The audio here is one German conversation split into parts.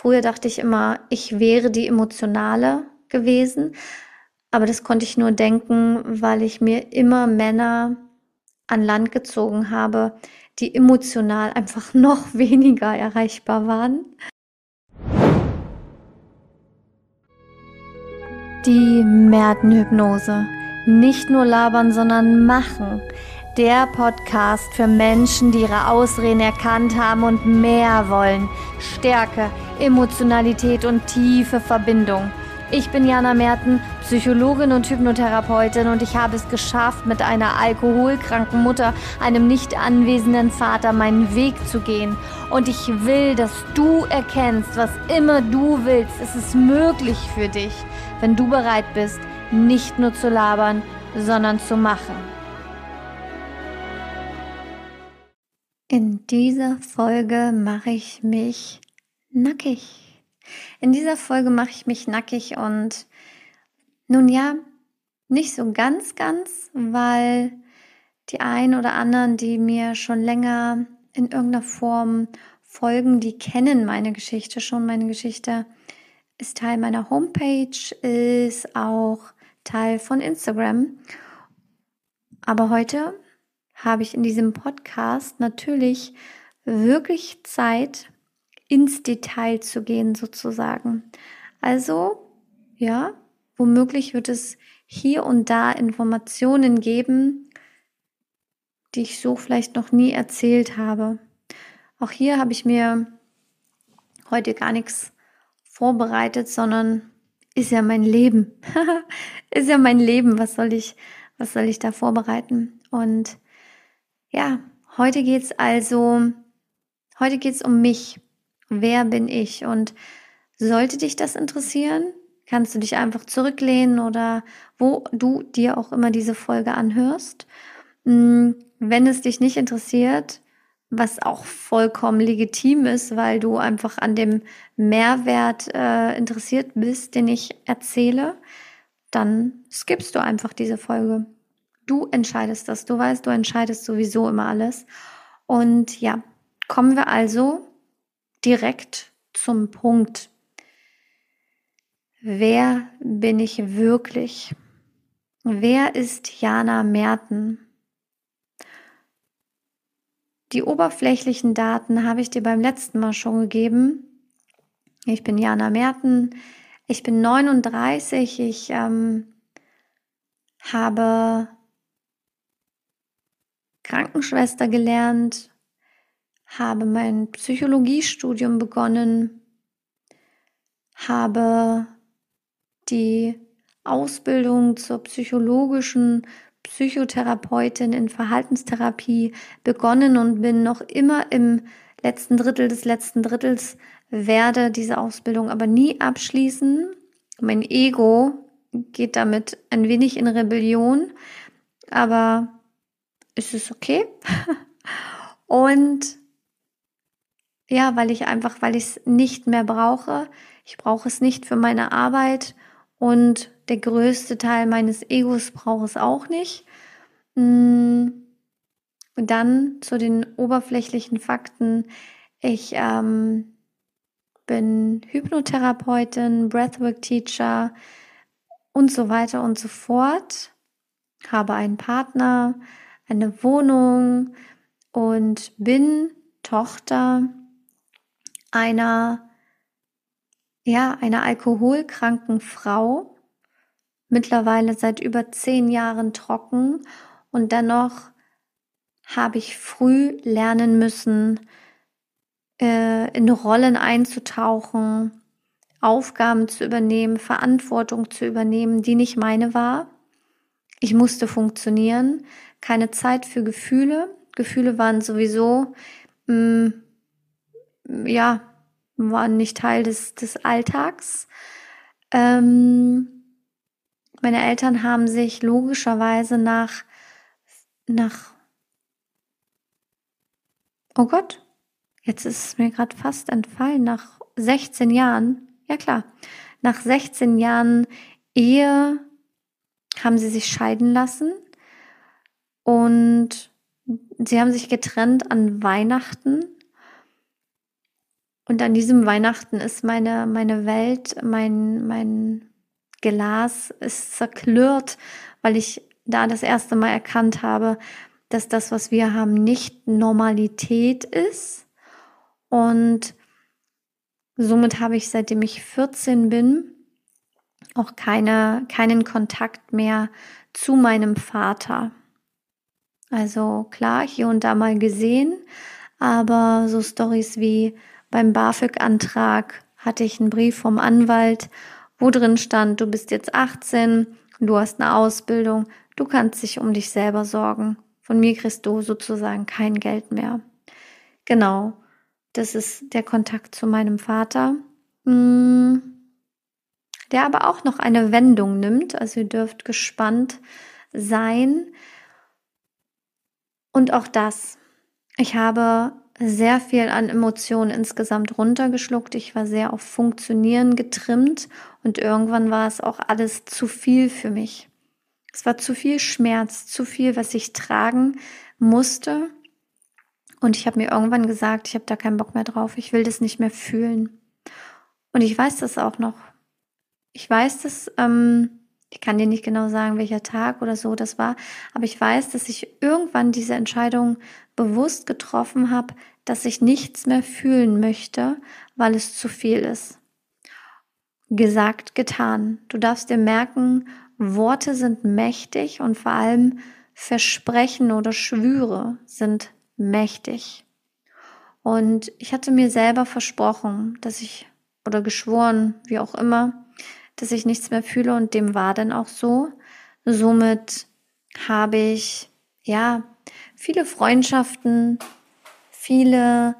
Früher dachte ich immer, ich wäre die Emotionale gewesen, aber das konnte ich nur denken, weil ich mir immer Männer an Land gezogen habe, die emotional einfach noch weniger erreichbar waren. Die Mertenhypnose. Nicht nur labern, sondern machen. Der Podcast für Menschen, die ihre Ausreden erkannt haben und mehr wollen. Stärke, Emotionalität und tiefe Verbindung. Ich bin Jana Merten, Psychologin und Hypnotherapeutin, und ich habe es geschafft, mit einer alkoholkranken Mutter, einem nicht anwesenden Vater, meinen Weg zu gehen. Und ich will, dass du erkennst, was immer du willst. Es ist möglich für dich, wenn du bereit bist, nicht nur zu labern, sondern zu machen. In dieser Folge mache ich mich nackig. In dieser Folge mache ich mich nackig und nun ja, nicht so ganz, weil die einen oder anderen, die mir schon länger in irgendeiner Form folgen, die kennen meine Geschichte schon. Meine Geschichte ist Teil meiner Homepage, ist auch Teil von Instagram. Aber heute habe ich in diesem Podcast natürlich wirklich Zeit, ins Detail zu gehen sozusagen. Also, ja, womöglich wird es hier und da Informationen geben, die ich so vielleicht noch nie erzählt habe. Auch hier habe ich mir heute gar nichts vorbereitet, sondern ist ja mein Leben. Ist ja mein Leben. Was soll ich da vorbereiten? Und ja, heute geht's um mich. Wer bin ich? Und sollte dich das interessieren, kannst du dich einfach zurücklehnen oder wo du dir auch immer diese Folge anhörst. Wenn es dich nicht interessiert, was auch vollkommen legitim ist, weil du einfach an dem Mehrwert interessiert bist, den ich erzähle, dann skippst du einfach diese Folge. Du entscheidest das, du weißt, du entscheidest sowieso immer alles. Und ja, kommen wir also direkt zum Punkt. Wer bin ich wirklich? Wer ist Jana Merten? Die oberflächlichen Daten habe ich dir beim letzten Mal schon gegeben. Ich bin Jana Merten, ich bin 39, ich habe Krankenschwester gelernt, habe mein Psychologiestudium begonnen, habe die Ausbildung zur psychologischen Psychotherapeutin in Verhaltenstherapie begonnen und bin noch immer im letzten Drittel des letzten Drittels, werde diese Ausbildung aber nie abschließen. Mein Ego geht damit ein wenig in Rebellion, aber es ist okay. Und ja, weil ich es nicht mehr brauche. Ich brauche es nicht für meine Arbeit und der größte Teil meines Egos braucht es auch nicht. Und dann zu den oberflächlichen Fakten. Ich bin Hypnotherapeutin, Breathwork-Teacher und so weiter und so fort. Habe einen Partner, eine Wohnung und bin Tochter einer alkoholkranken Frau, mittlerweile seit über 10 Jahren trocken, und dennoch habe ich früh lernen müssen, in Rollen einzutauchen, Aufgaben zu übernehmen, Verantwortung zu übernehmen, die nicht meine war. Ich musste funktionieren, keine Zeit für Gefühle. Gefühle waren sowieso, waren nicht Teil des Alltags. Meine Eltern haben sich logischerweise oh Gott, jetzt ist es mir gerade fast entfallen, nach 16 Jahren, ja klar, nach 16 Jahren Ehe haben sie sich scheiden lassen und sie haben sich getrennt an Weihnachten. Und an diesem Weihnachten ist meine Welt, mein Glas ist zerklirrt, weil ich da das erste Mal erkannt habe, dass das, was wir haben, nicht Normalität ist. Und somit habe ich, seitdem ich 14 bin, auch keinen Kontakt mehr zu meinem Vater. Also klar, hier und da mal gesehen, aber so Storys wie beim BAföG-Antrag hatte ich einen Brief vom Anwalt, wo drin stand, du bist jetzt 18, du hast eine Ausbildung, du kannst dich um dich selber sorgen. Von mir kriegst du sozusagen kein Geld mehr. Genau, das ist der Kontakt zu meinem Vater, der aber auch noch eine Wendung nimmt. Also ihr dürft gespannt sein. Und auch das, ich habe sehr viel an Emotionen insgesamt runtergeschluckt. Ich war sehr auf Funktionieren getrimmt und irgendwann war es auch alles zu viel für mich. Es war zu viel Schmerz, zu viel, was ich tragen musste. Und ich habe mir irgendwann gesagt, ich habe da keinen Bock mehr drauf. Ich will das nicht mehr fühlen. Und ich weiß das auch noch. Ich weiß das, ich kann dir nicht genau sagen, welcher Tag oder so das war, aber ich weiß, dass ich irgendwann diese Entscheidung bewusst getroffen habe, dass ich nichts mehr fühlen möchte, weil es zu viel ist. Gesagt, getan. Du darfst dir merken, Worte sind mächtig und vor allem Versprechen oder Schwüre sind mächtig. Und ich hatte mir selber versprochen, oder geschworen, wie auch immer, dass ich nichts mehr fühle und dem war dann auch so. Somit habe ich, viele Freundschaften, viele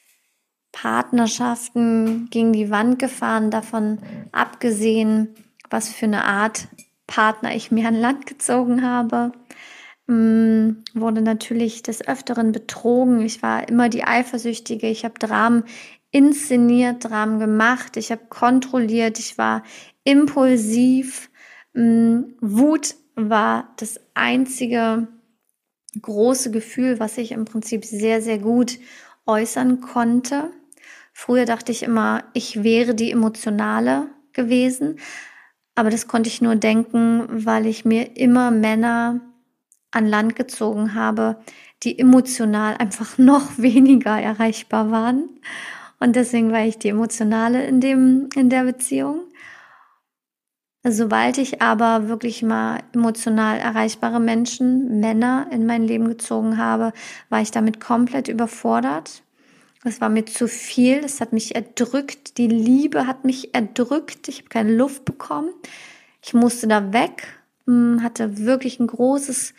Partnerschaften gegen die Wand gefahren, davon abgesehen, was für eine Art Partner ich mir an Land gezogen habe. Wurde natürlich des Öfteren betrogen. Ich war immer die Eifersüchtige. Ich habe Dramen inszeniert, Dramen gemacht. Ich habe kontrolliert. Ich war impulsiv. Wut war das einzige große Gefühl, was ich im Prinzip sehr, sehr gut äußern konnte. Früher dachte ich immer, ich wäre die Emotionale gewesen. Aber das konnte ich nur denken, weil ich mir immer Männer an Land gezogen habe, die emotional einfach noch weniger erreichbar waren. Und deswegen war ich die Emotionale in der Beziehung. Sobald ich aber wirklich mal emotional erreichbare Menschen, Männer in mein Leben gezogen habe, war ich damit komplett überfordert. Es war mir zu viel, es hat mich erdrückt, die Liebe hat mich erdrückt, ich habe keine Luft bekommen. Ich musste da weg, hatte wirklich ein großes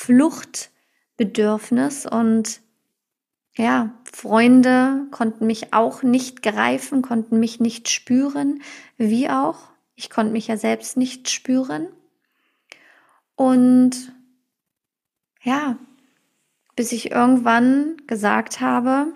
Fluchtbedürfnis und ja, Freunde konnten mich auch nicht greifen, konnten mich nicht spüren, wie auch. Ich konnte mich ja selbst nicht spüren. Und ja, bis ich irgendwann gesagt habe,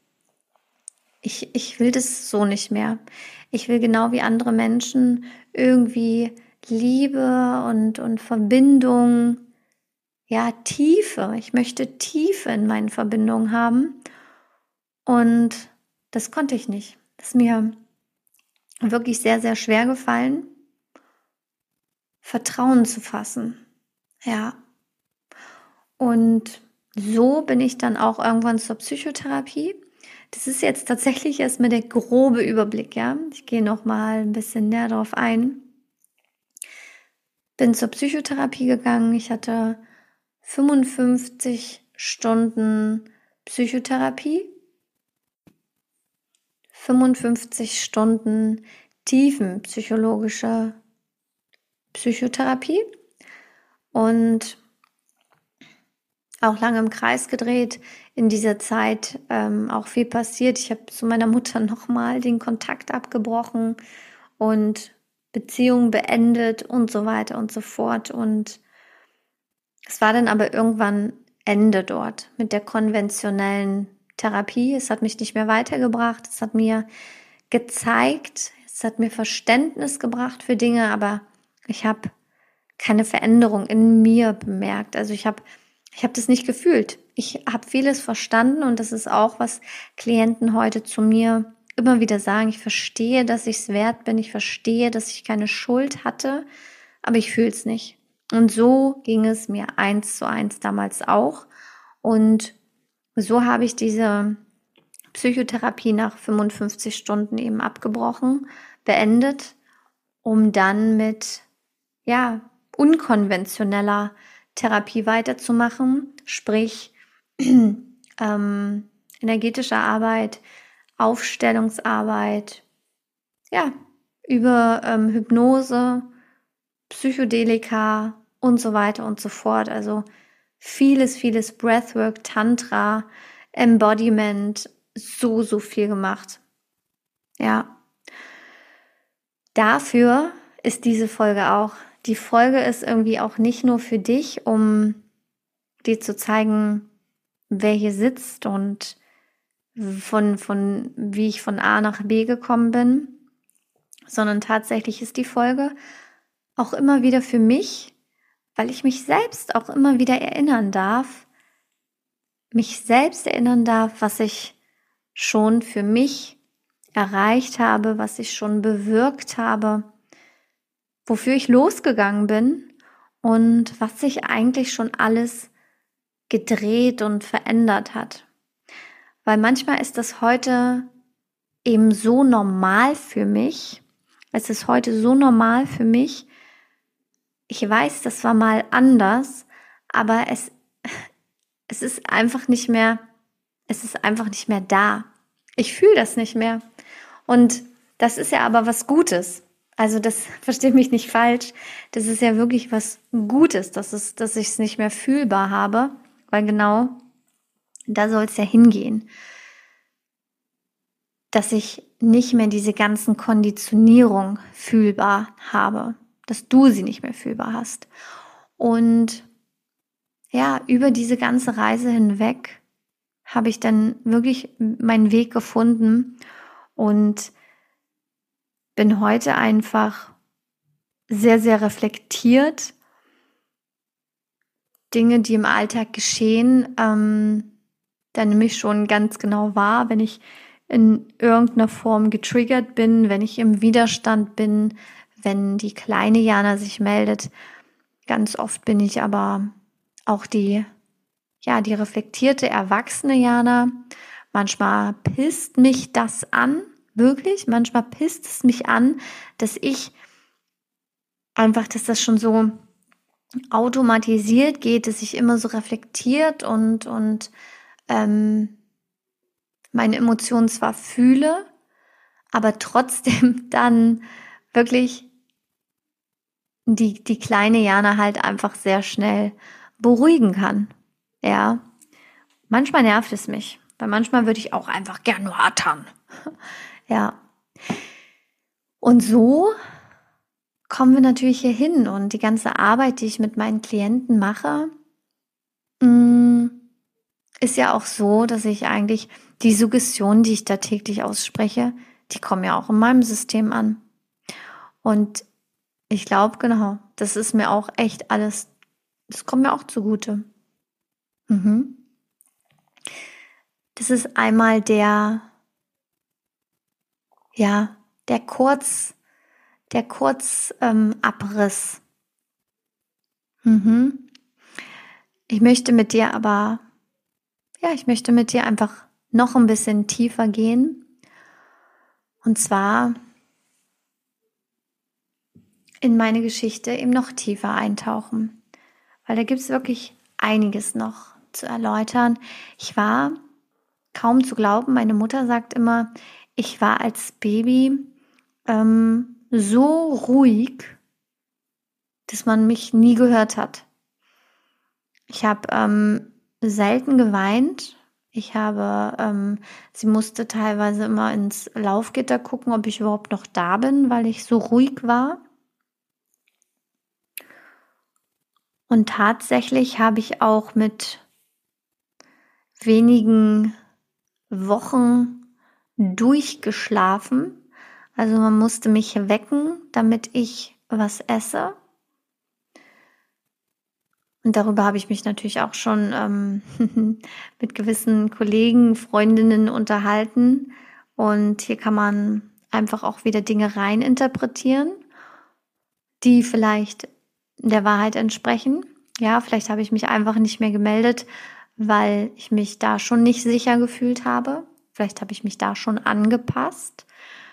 ich will das so nicht mehr. Ich will genau wie andere Menschen irgendwie Liebe und Verbindung, ja, Tiefe. Ich möchte Tiefe in meinen Verbindungen haben. Und das konnte ich nicht. Das ist mir wirklich sehr, sehr schwer gefallen, Vertrauen zu fassen. Ja. Und so bin ich dann auch irgendwann zur Psychotherapie. Das ist jetzt tatsächlich erstmal der grobe Überblick, ja. Ich gehe noch mal ein bisschen näher darauf ein. Bin zur Psychotherapie gegangen. Ich hatte 55 Stunden Psychotherapie, 55 Stunden tiefenpsychologische Psychotherapie und auch lange im Kreis gedreht. In dieser Zeit auch viel passiert. Ich habe zu meiner Mutter nochmal den Kontakt abgebrochen und Beziehungen beendet und so weiter und so fort. Und es war dann aber irgendwann Ende dort mit der konventionellen Therapie. Es hat mich nicht mehr weitergebracht. Es hat mir gezeigt, es hat mir Verständnis gebracht für Dinge, aber ich habe keine Veränderung in mir bemerkt. Also ich habe das nicht gefühlt. Ich habe vieles verstanden und das ist auch, was Klienten heute zu mir immer wieder sagen, ich verstehe, dass ich es wert bin, ich verstehe, dass ich keine Schuld hatte, aber ich fühle es nicht. Und so ging es mir 1:1 damals auch. Und so habe ich diese Psychotherapie nach 55 Stunden eben abgebrochen, beendet, um dann mit, unkonventioneller Therapie weiterzumachen, sprich energetische Arbeit, Aufstellungsarbeit, über Hypnose, Psychedelika und so weiter und so fort. Also vieles Breathwork, Tantra, Embodiment, so viel gemacht. Ja. Dafür ist diese Folge auch. Die Folge ist irgendwie auch nicht nur für dich, um dir zu zeigen, wer hier sitzt und von wie ich von A nach B gekommen bin, sondern tatsächlich ist die Folge auch immer wieder für mich, weil ich mich selbst auch immer wieder erinnern darf, was ich schon für mich erreicht habe, was ich schon bewirkt habe, wofür ich losgegangen bin und was sich eigentlich schon alles gedreht und verändert hat. Weil manchmal ist das heute eben so normal für mich. Es ist heute so normal für mich. Ich weiß, das war mal anders, aber es ist einfach nicht mehr, da. Ich fühle das nicht mehr. Und das ist ja aber was Gutes. Also das, verstehe mich nicht falsch, das ist ja wirklich was Gutes, dass ich es nicht mehr fühlbar habe, weil genau da soll es ja hingehen. Dass ich nicht mehr diese ganzen Konditionierung fühlbar habe, dass du sie nicht mehr fühlbar hast. Und über diese ganze Reise hinweg habe ich dann wirklich meinen Weg gefunden und bin heute einfach sehr, sehr reflektiert. Dinge, die im Alltag geschehen, da nehme ich schon ganz genau wahr, wenn ich in irgendeiner Form getriggert bin, wenn ich im Widerstand bin, wenn die kleine Jana sich meldet. Ganz oft bin ich aber auch die reflektierte, erwachsene Jana. Manchmal pisst mich das an, wirklich. Manchmal pisst es mich an, dass das schon so automatisiert geht, dass ich immer so reflektiert und meine Emotionen zwar fühle, aber trotzdem dann wirklich die kleine Jana halt einfach sehr schnell beruhigen kann. Ja, manchmal nervt es mich, weil manchmal würde ich auch einfach gern nur attern. Ja. Und so kommen wir natürlich hier hin und die ganze Arbeit, die ich mit meinen Klienten mache, ist ja auch so, dass ich eigentlich die Suggestionen, die ich da täglich ausspreche, die kommen ja auch in meinem System an. Und ich glaube, genau, das ist mir auch echt alles, das kommt mir auch zugute. Das ist einmal der Kurzabriss. Ich möchte mit dir einfach noch ein bisschen tiefer gehen. Und zwar in meine Geschichte eben noch tiefer eintauchen. Weil da gibt es wirklich einiges noch zu erläutern. Ich war kaum zu glauben, meine Mutter sagt immer, ich war als Baby so ruhig, dass man mich nie gehört hat. Ich habe selten geweint. Sie musste teilweise immer ins Laufgitter gucken, ob ich überhaupt noch da bin, weil ich so ruhig war. Und tatsächlich habe ich auch mit wenigen Wochen durchgeschlafen. Also man musste mich wecken, damit ich was esse. Und darüber habe ich mich natürlich auch schon mit gewissen Kollegen, Freundinnen unterhalten. Und hier kann man einfach auch wieder Dinge rein interpretieren, die vielleicht der Wahrheit entsprechen. Ja, vielleicht habe ich mich einfach nicht mehr gemeldet, weil ich mich da schon nicht sicher gefühlt habe. Vielleicht habe ich mich da schon angepasst.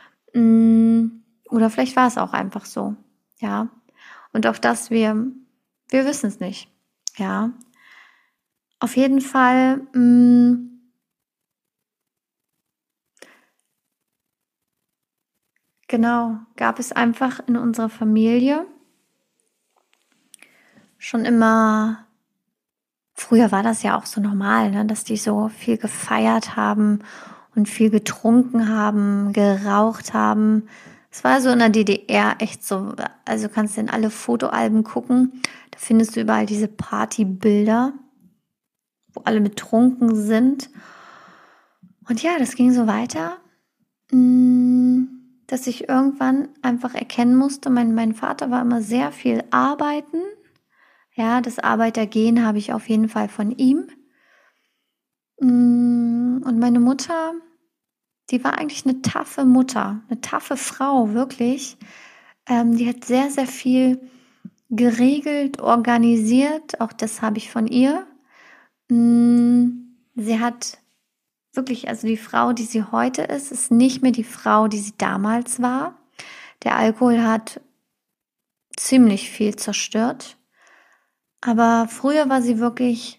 Oder vielleicht war es auch einfach so. Ja. Und auch das, wir wissen es nicht. Ja. Auf jeden Fall, genau, gab es einfach in unserer Familie schon immer, früher war das ja auch so normal, ne, dass die so viel gefeiert haben und viel getrunken haben, geraucht haben. Es war so in der DDR echt so, also kannst du in alle Fotoalben gucken, da findest du überall diese Partybilder, wo alle betrunken sind. Und ja, das ging so weiter, dass ich irgendwann einfach erkennen musste, mein Vater war immer sehr viel arbeiten. Ja, das Arbeitergehen habe ich auf jeden Fall von ihm. Und meine Mutter, die war eigentlich eine taffe Mutter, eine taffe Frau, wirklich. Die hat sehr, sehr viel geregelt, organisiert. Auch das habe ich von ihr. Sie hat wirklich, also die Frau, die sie heute ist nicht mehr die Frau, die sie damals war. Der Alkohol hat ziemlich viel zerstört. Aber früher war sie wirklich,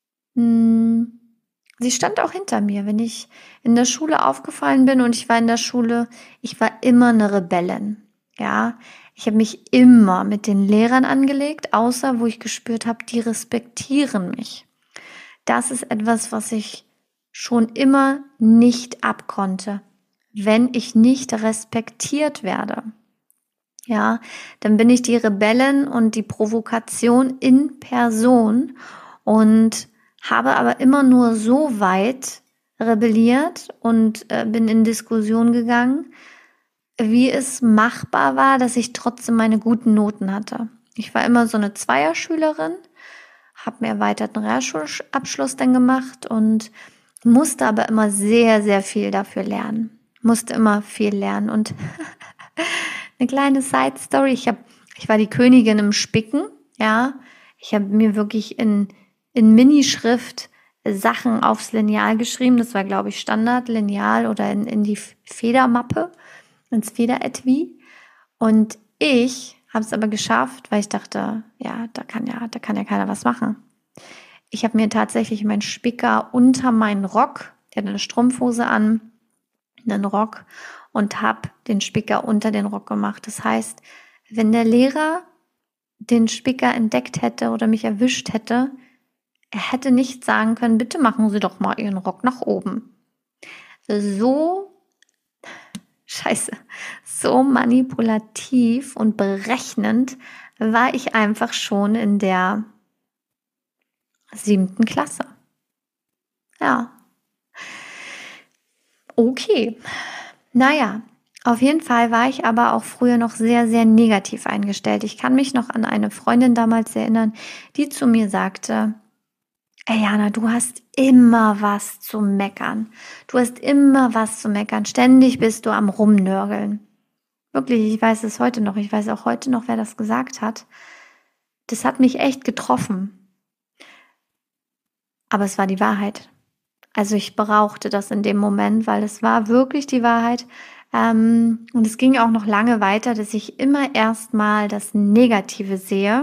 sie stand auch hinter mir, wenn ich in der Schule aufgefallen bin und ich war in der Schule, ich war immer eine Rebellin. Ja, ich habe mich immer mit den Lehrern angelegt, außer wo ich gespürt habe, die respektieren mich. Das ist etwas, was ich schon immer nicht abkonnte. Wenn ich nicht respektiert werde, ja, dann bin ich die Rebellin und die Provokation in Person und habe aber immer nur so weit rebelliert und bin in Diskussion gegangen, wie es machbar war, dass ich trotzdem meine guten Noten hatte. Ich war immer so eine Zweierschülerin, habe mir erweiterten Realschulabschluss dann gemacht und musste aber immer sehr, sehr viel dafür lernen. Musste immer viel lernen und eine kleine Side-Story. Ich war die Königin im Spicken, ja. Ich habe mir wirklich in Minischrift Sachen aufs Lineal geschrieben. Das war, glaube ich, Standard-Lineal oder in die Federmappe, ins Federetui. Und ich habe es aber geschafft, weil ich dachte, ja, da kann ja keiner was machen. Ich habe mir tatsächlich meinen Spicker unter meinen Rock, der hatte eine Strumpfhose an, einen Rock und habe den Spicker unter den Rock gemacht. Das heißt, wenn der Lehrer den Spicker entdeckt hätte oder mich erwischt hätte, er hätte nicht sagen können, bitte machen Sie doch mal Ihren Rock nach oben. So so manipulativ und berechnend war ich einfach schon in der 7. Klasse. Ja. Okay. Naja, auf jeden Fall war ich aber auch früher noch sehr, sehr negativ eingestellt. Ich kann mich noch an eine Freundin damals erinnern, die zu mir sagte, ey Jana, du hast immer was zu meckern. Du hast immer was zu meckern. Ständig bist du am Rumnörgeln. Wirklich, ich weiß es heute noch. Ich weiß auch heute noch, wer das gesagt hat. Das hat mich echt getroffen. Aber es war die Wahrheit. Also ich brauchte das in dem Moment, weil es war wirklich die Wahrheit. Und es ging auch noch lange weiter, dass ich immer erstmal das Negative sehe.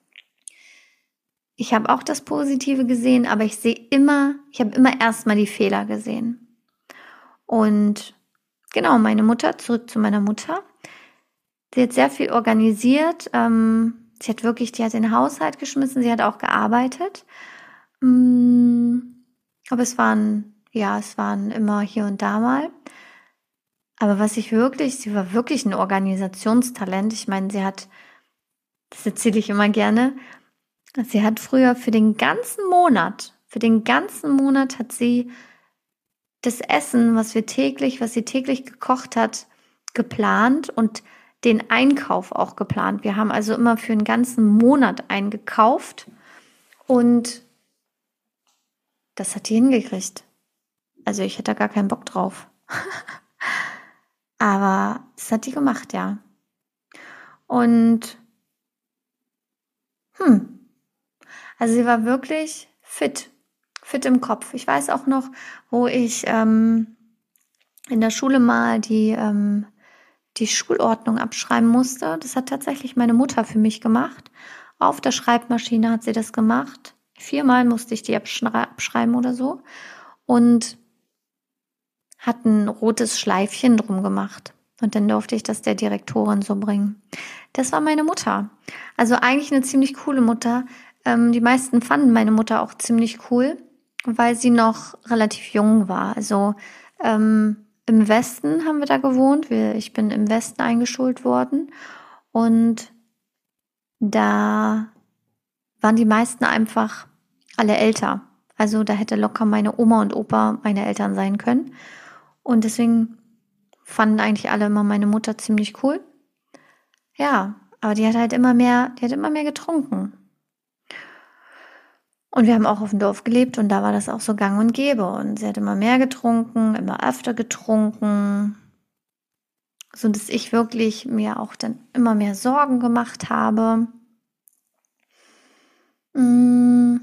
Ich habe auch das Positive gesehen, aber ich habe immer erstmal die Fehler gesehen. Und genau, zurück zu meiner Mutter. Sie hat sehr viel organisiert. Sie hat den Haushalt geschmissen, sie hat auch gearbeitet. Aber es waren immer hier und da mal. Aber sie war wirklich ein Organisationstalent. Ich meine, das erzähle ich immer gerne, sie hat früher für den ganzen Monat hat sie das Essen, was sie täglich gekocht hat, geplant und den Einkauf auch geplant. Wir haben also immer für einen ganzen Monat eingekauft und das hat die hingekriegt. Also ich hätte da gar keinen Bock drauf. Aber das hat die gemacht, ja. Und also sie war wirklich fit im Kopf. Ich weiß auch noch, wo ich in der Schule mal die Schulordnung abschreiben musste. Das hat tatsächlich meine Mutter für mich gemacht. Auf der Schreibmaschine hat sie das gemacht. 4-mal musste ich die abschreiben oder so. Und hat ein rotes Schleifchen drum gemacht. Und dann durfte ich das der Direktorin so bringen. Das war meine Mutter. Also eigentlich eine ziemlich coole Mutter. Die meisten fanden meine Mutter auch ziemlich cool, weil sie noch relativ jung war. Also im Westen haben wir da gewohnt. Ich bin im Westen eingeschult worden. Und da waren die meisten einfach alle älter. Also da hätte locker meine Oma und Opa meine Eltern sein können. Und deswegen fanden eigentlich alle immer meine Mutter ziemlich cool. Ja, aber die hat immer mehr getrunken. Und wir haben auch auf dem Dorf gelebt und da war das auch so gang und gäbe. Und sie hat immer mehr getrunken, immer öfter getrunken, so dass ich wirklich mir auch dann immer mehr Sorgen gemacht habe. Und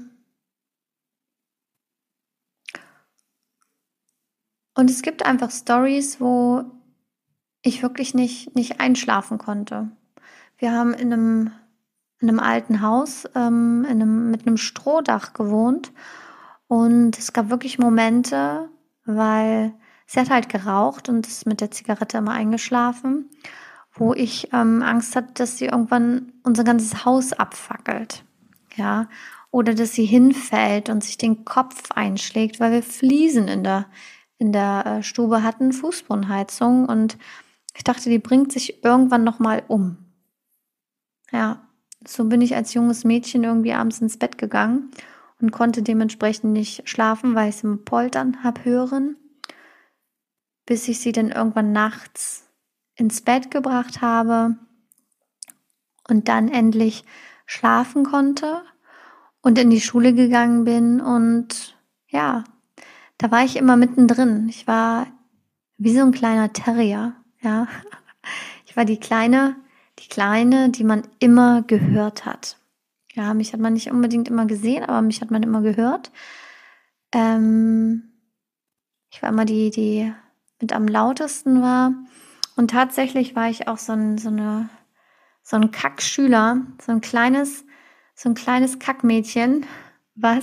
es gibt einfach Stories, wo ich wirklich nicht einschlafen konnte. Wir haben in einem alten Haus mit einem Strohdach gewohnt und es gab wirklich Momente, weil sie hat halt geraucht und ist mit der Zigarette immer eingeschlafen, wo ich Angst hatte, dass sie irgendwann unser ganzes Haus abfackelt, ja, oder dass sie hinfällt und sich den Kopf einschlägt, weil wir Fliesen in der Stube hatten, Fußbodenheizung, und ich dachte, die bringt sich irgendwann noch mal um. Ja, so bin ich als junges Mädchen irgendwie abends ins Bett gegangen und konnte dementsprechend nicht schlafen, weil ich es im Poltern habe hören, bis ich sie dann irgendwann nachts ins Bett gebracht habe und dann endlich schlafen konnte und in die Schule gegangen bin. Und ja, da war ich immer mittendrin. Ich war wie so ein kleiner Terrier, ja. Ich war die Kleine, die man immer gehört hat. Ja, mich hat man nicht unbedingt immer gesehen, aber mich hat man immer gehört. Ich war immer die mit am lautesten war. Und tatsächlich war ich auch so ein Kackschüler, so ein kleines Kackmädchen, was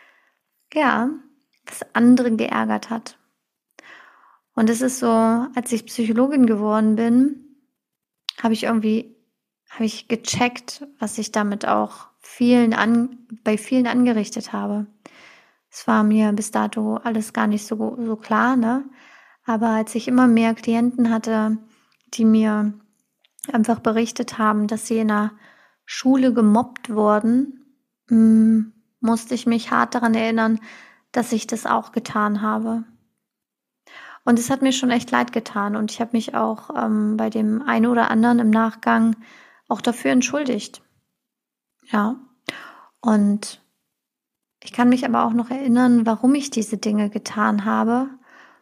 andere geärgert hat. Und es ist so, als ich Psychologin geworden bin, habe ich gecheckt, was ich damit auch bei vielen angerichtet habe. Es war mir bis dato alles gar nicht so klar, ne? Aber als ich immer mehr Klienten hatte, die mir einfach berichtet haben, dass sie in der Schule gemobbt wurden, musste ich mich hart daran erinnern, dass ich das auch getan habe. Und es hat mir schon echt leid getan und ich habe mich auch bei dem einen oder anderen im Nachgang auch dafür entschuldigt. Ja, und ich kann mich aber auch noch erinnern, warum ich diese Dinge getan habe.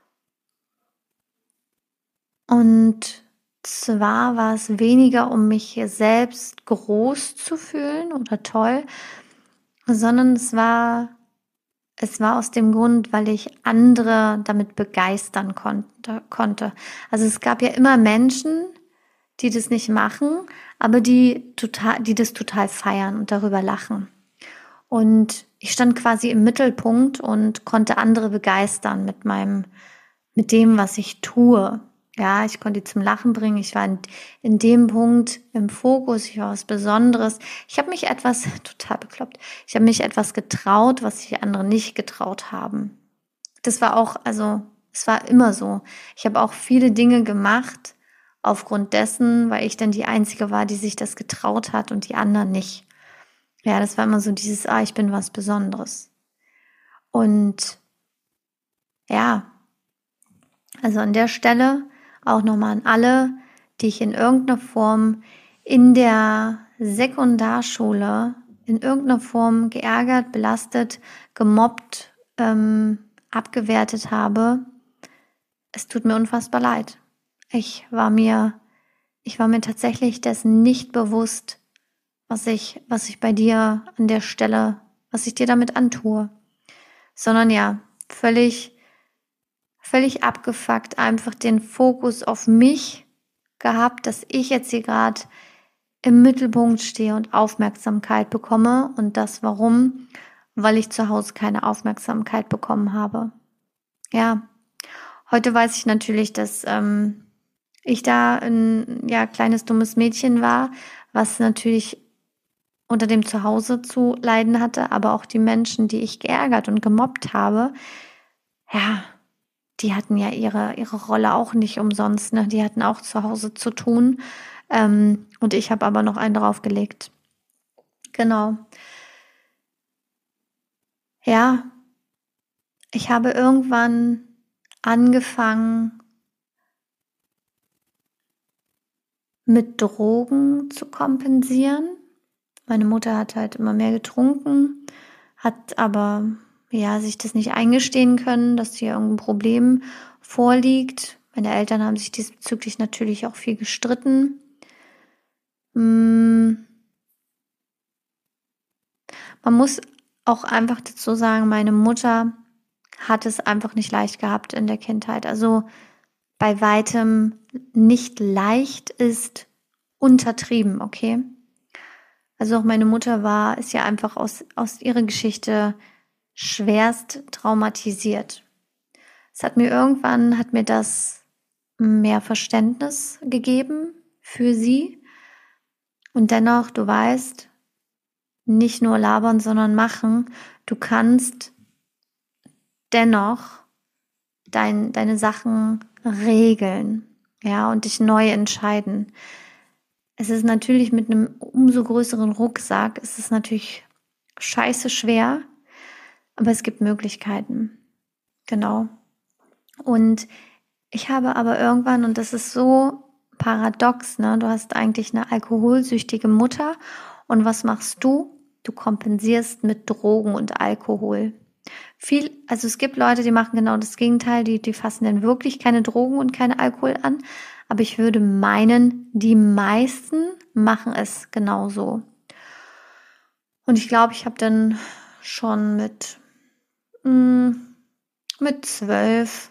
Und zwar war es weniger, um mich selbst groß zu fühlen oder toll, sondern es war aus dem Grund, weil ich andere damit begeistern konnte. Also es gab ja immer Menschen, die das nicht machen, aber die das total feiern und darüber lachen. Und ich stand quasi im Mittelpunkt und konnte andere begeistern mit dem, was ich tue. Ja, ich konnte die zum Lachen bringen. Ich war in dem Punkt im Fokus. Ich war was Besonderes. Ich habe mich total bekloppt. Ich habe mich etwas getraut, was sich andere nicht getraut haben. Das war auch, also, es war immer so. Ich habe auch viele Dinge gemacht aufgrund dessen, weil ich dann die Einzige war, die sich das getraut hat und die anderen nicht. Ja, das war immer so dieses, ich bin was Besonderes. Und ja, also an der Stelle auch nochmal an alle, die ich in irgendeiner Form in der Sekundarschule in irgendeiner Form geärgert, belastet, gemobbt, abgewertet habe. es tut mir unfassbar leid. Ich war mir tatsächlich dessen nicht bewusst, was ich bei dir an der Stelle, was ich dir damit antue, sondern ja, völlig abgefuckt, einfach den Fokus auf mich gehabt, dass ich jetzt hier gerade im Mittelpunkt stehe und Aufmerksamkeit bekomme. Und das warum? Weil ich zu Hause keine Aufmerksamkeit bekommen habe. Ja, heute weiß ich natürlich, dass ich da ein kleines dummes Mädchen war, was natürlich unter dem Zuhause zu leiden hatte, aber auch die Menschen, die ich geärgert und gemobbt habe, ja, die hatten ja ihre Rolle auch nicht umsonst, ne? Die hatten auch zu Hause zu tun. Und ich habe aber noch einen draufgelegt. Genau. Ja, ich habe irgendwann angefangen, mit Drogen zu kompensieren. Meine Mutter hat halt immer mehr getrunken, hat aber sich das nicht eingestehen können, dass hier irgendein Problem vorliegt. Meine Eltern haben sich diesbezüglich natürlich auch viel gestritten. Man muss auch einfach dazu sagen, meine Mutter hat es einfach nicht leicht gehabt in der Kindheit. Also bei weitem nicht leicht ist untertrieben, okay? Also auch meine Mutter ist ja einfach aus ihrer Geschichte schwerst traumatisiert. Hat mir das mehr Verständnis gegeben für sie. Und dennoch, du weißt, nicht nur labern, sondern machen. Du kannst dennoch deine Sachen regeln, ja, und dich neu entscheiden. Es ist natürlich mit einem umso größeren Rucksack, es ist natürlich scheiße schwer, aber es gibt Möglichkeiten. Genau. Und ich habe aber irgendwann, und das ist so paradox, ne? Du hast eigentlich eine alkoholsüchtige Mutter und was machst du? Du kompensierst mit Drogen und Alkohol. Also es gibt Leute, die machen genau das Gegenteil, die fassen dann wirklich keine Drogen und keinen Alkohol an. Aber ich würde meinen, die meisten machen es genauso. Und ich glaube, ich habe dann schon mit 12,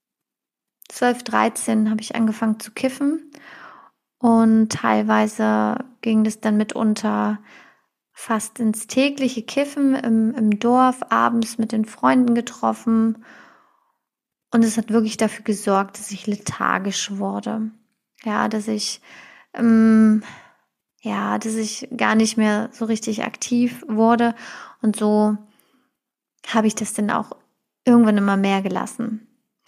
13 habe ich angefangen zu kiffen. Und teilweise ging das dann mitunter fast ins tägliche Kiffen im Dorf, abends mit den Freunden getroffen. Und es hat wirklich dafür gesorgt, dass ich lethargisch wurde. Ja, dass ich gar nicht mehr so richtig aktiv wurde. Und so habe ich das dann auch irgendwann immer mehr gelassen.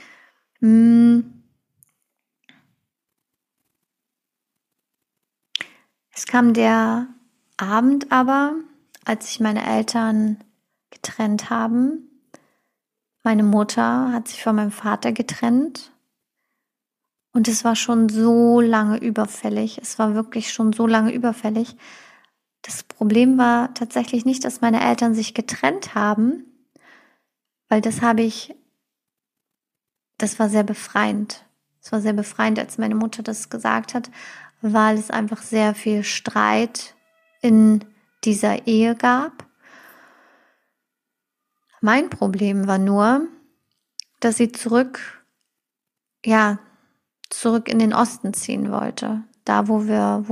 Es kam der Abend aber, als sich meine Eltern getrennt haben. Meine Mutter hat sich von meinem Vater getrennt. Und es war schon so lange überfällig. Es war wirklich schon so lange überfällig. Das Problem war tatsächlich nicht, dass meine Eltern sich getrennt haben, weil das war sehr befreiend. Es war sehr befreiend, als meine Mutter das gesagt hat, weil es einfach sehr viel Streit in dieser Ehe gab. Mein Problem war nur, dass sie zurück in den Osten ziehen wollte. Da, wo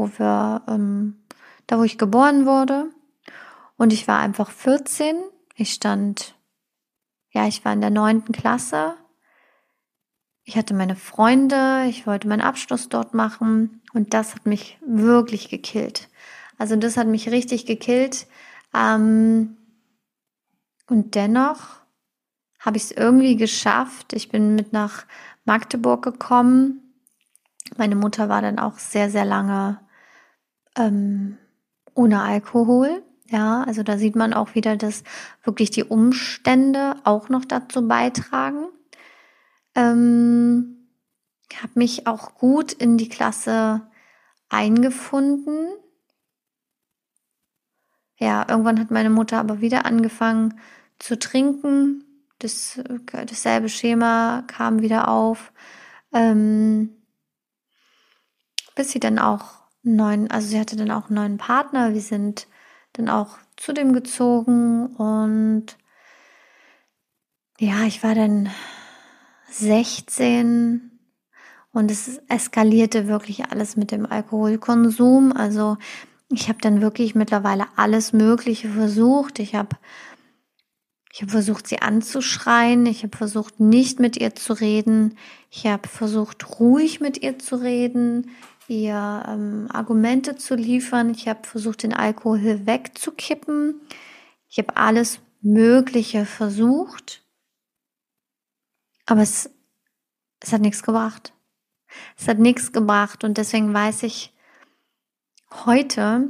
ich geboren wurde. Und ich war einfach 14. Ich war in der 9. Klasse. Ich hatte meine Freunde, ich wollte meinen Abschluss dort machen. Und das hat mich wirklich gekillt. Also das hat mich richtig gekillt. Und dennoch habe ich es irgendwie geschafft. Ich bin mit nach Magdeburg gekommen. Meine Mutter war dann auch sehr, sehr lange ohne Alkohol. Ja, also da sieht man auch wieder, dass wirklich die Umstände auch noch dazu beitragen. Ich habe mich auch gut in die Klasse eingefunden. Ja, irgendwann hat meine Mutter aber wieder angefangen zu trinken. dasselbe Schema kam wieder auf, bis sie dann auch sie hatte dann auch einen neuen Partner. Wir sind dann auch zu dem gezogen und ja, ich war dann 16 und es eskalierte wirklich alles mit dem Alkoholkonsum. Also ich habe dann wirklich mittlerweile alles Mögliche versucht. Ich habe versucht, sie anzuschreien. Ich habe versucht, nicht mit ihr zu reden. Ich habe versucht, ruhig mit ihr zu reden, ihr Argumente zu liefern. Ich habe versucht, den Alkohol wegzukippen. Ich habe alles Mögliche versucht, aber es hat nichts gebracht. Es hat nichts gebracht und deswegen weiß ich heute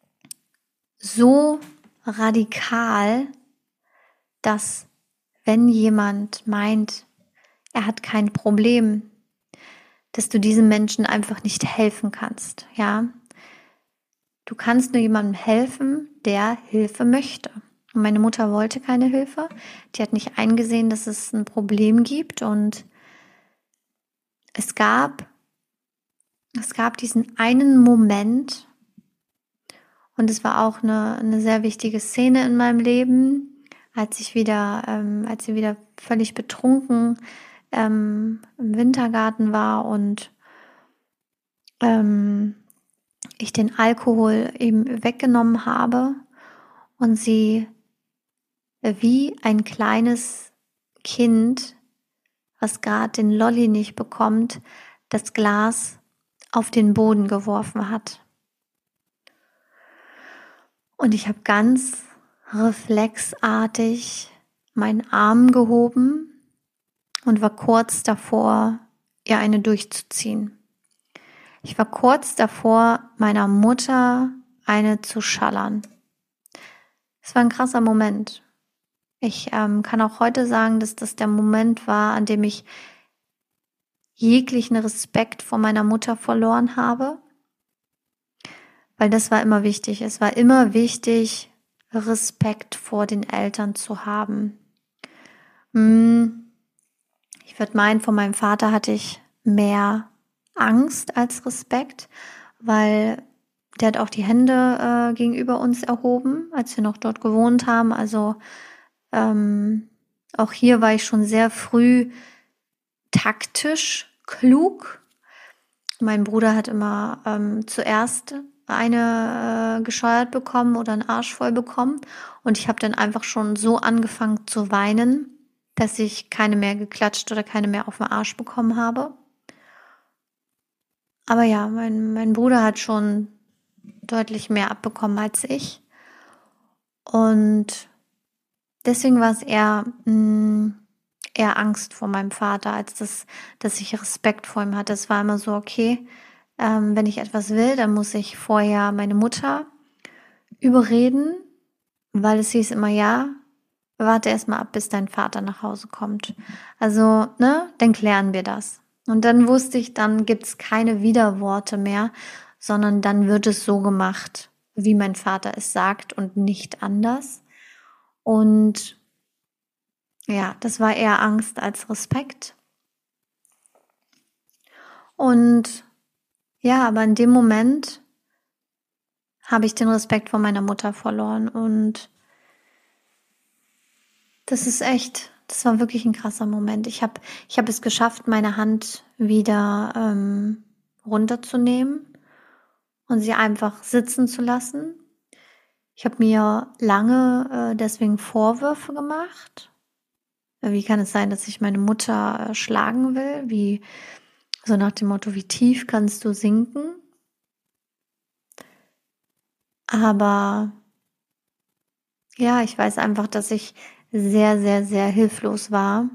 so radikal, dass wenn jemand meint, er hat kein Problem, dass du diesem Menschen einfach nicht helfen kannst, ja. Du kannst nur jemandem helfen, der Hilfe möchte. Und meine Mutter wollte keine Hilfe. Die hat nicht eingesehen, dass es ein Problem gibt und es gab diesen einen Moment und es war auch eine sehr wichtige Szene in meinem Leben, als sie wieder völlig betrunken im Wintergarten war und ich den Alkohol eben weggenommen habe und sie wie ein kleines Kind, was gerade den Lolli nicht bekommt, das Glas auf den Boden geworfen hat. Und ich habe ganz reflexartig meinen Arm gehoben und war kurz davor, ihr eine durchzuziehen. Ich war kurz davor, meiner Mutter eine zu schallern. Es war ein krasser Moment. Ich kann auch heute sagen, dass das der Moment war, an dem ich jeglichen Respekt vor meiner Mutter verloren habe, weil das war immer wichtig. Es war immer wichtig, Respekt vor den Eltern zu haben. Ich würde meinen, vor meinem Vater hatte ich mehr Angst als Respekt, weil der hat auch die Hände gegenüber uns erhoben, als wir noch dort gewohnt haben. Also auch hier war ich schon sehr früh taktisch klug. Mein Bruder hat immer zuerst eine gescheuert bekommen oder einen Arsch voll bekommen und ich habe dann einfach schon so angefangen zu weinen, dass ich keine mehr geklatscht oder keine mehr auf den Arsch bekommen habe. Aber ja, mein Bruder hat schon deutlich mehr abbekommen als ich und deswegen war es eher Angst vor meinem Vater, als dass ich Respekt vor ihm hatte. Es war immer so, okay, wenn ich etwas will, dann muss ich vorher meine Mutter überreden, weil es hieß immer, ja, warte erst mal ab, bis dein Vater nach Hause kommt. Also, dann klären wir das. Und dann wusste ich, dann gibt's keine Widerworte mehr, sondern dann wird es so gemacht, wie mein Vater es sagt und nicht anders. Und ja, das war eher Angst als Respekt. Und ja, aber in dem Moment habe ich den Respekt vor meiner Mutter verloren. Und das war wirklich ein krasser Moment. Ich hab es geschafft, meine Hand wieder runterzunehmen und sie einfach sitzen zu lassen. Ich habe mir lange deswegen Vorwürfe gemacht. Wie kann es sein, dass ich meine Mutter schlagen will? Wie so nach dem Motto, wie tief kannst du sinken? Aber ja, ich weiß einfach, dass ich sehr, sehr, sehr hilflos war.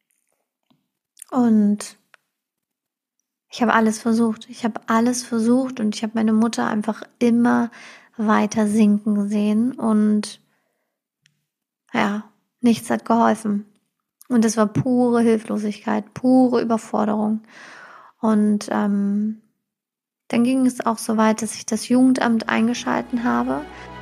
Und ich habe alles versucht. Und ich habe meine Mutter einfach immer weiter sinken sehen. Und ja, nichts hat geholfen. Und es war pure Hilflosigkeit, pure Überforderung. Und dann ging es auch so weit, dass ich das Jugendamt eingeschalten habe.